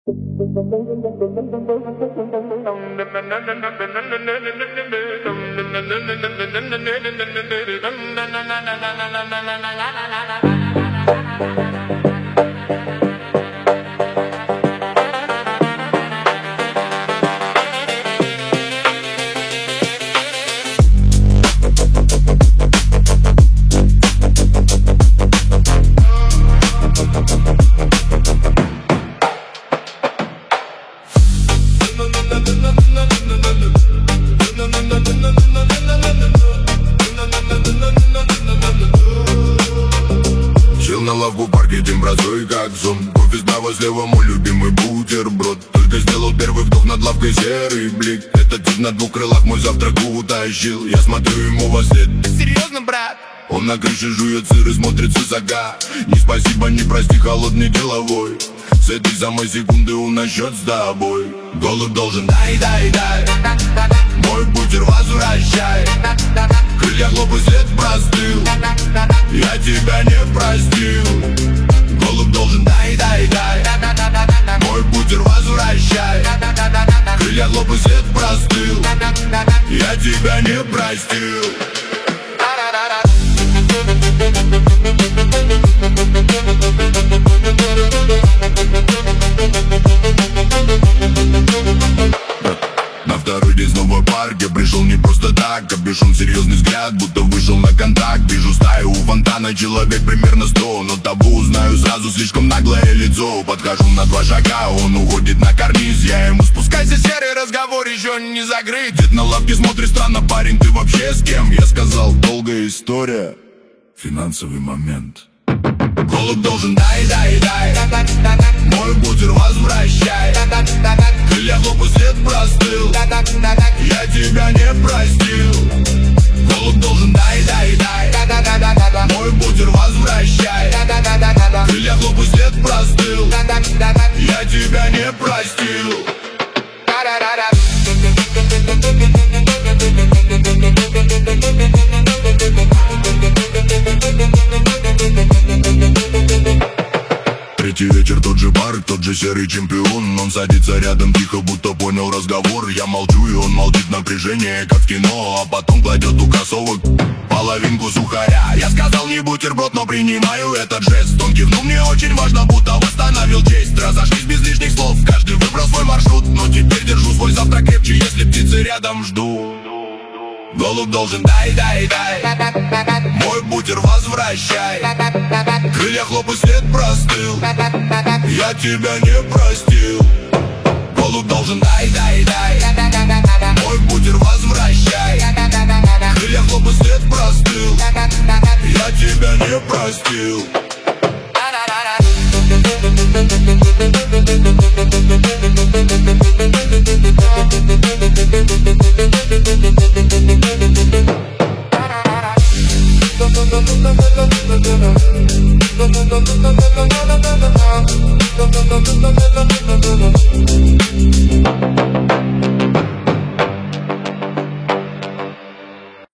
Сел на лавку в парке, дым бросой как сон. Кофе справа, слева мой любимый бутерброд. Только сделал первый вдох, над лавкой серый блик. Этот тип на двух крылах мой завтрак утащил. Я смотрю ему во след. Серьезно, брат? Он на крыше жует сыр и смотрит с высока. Не спасибо, не прости, холодный деловой. С этой самой секунды он на счет с тобой. Голубь должен дай. Мой бутер возвращай. Крылья хлопы, след простыл. Я тебя не простил. Голубь должен дай. Мой бутер возвращай. Крылья хлопы, след простыл. Я тебя не простил. На второй день снова в парке пришел не просто так. Капюшон, серьезный взгляд, будто вышел на контакт. Вижу стаю у фонтана, человек примерно 100. Но того узнаю сразу, слишком наглое лицо. Подхожу на 2 шага, он уходит на карниз. Я ему спускайся, серый разговор еще не закрыт. Дед на лавке смотрит странно, парень, ты вообще с кем? Я сказал, долгая история, финансовый момент. Голубь должен дай. Мой бутер возвращай. Крылья хлопы, след простыл. Я тебя не простил. Голубь должен дай. Мой бутер возвращай. Крылья хлопы, след простыл. Я тебя не простил. Третий вечер, тот же бар, тот же серый чемпион. Он садится рядом тихо, будто понял разговор. Я молчу, и он молчит, напряжение, как в кино. А потом кладет у кроссовок половинку сухаря. Я сказал не бутерброд, но принимаю этот жест. Он кивнул, мне очень важно, будто восстановил честь. Разошлись без лишних слов, каждый выбрал свой маршрут. Но теперь держу свой завтрак крепче, если птицы рядом ждут. Голубь должен дай. Мой бутер возвращай. Крылья хлопы, след простыл. Я тебя не простил. Голубь должен дай. Мой бутер возвращай. Крылья хлопы, след простыл. Я тебя не простил.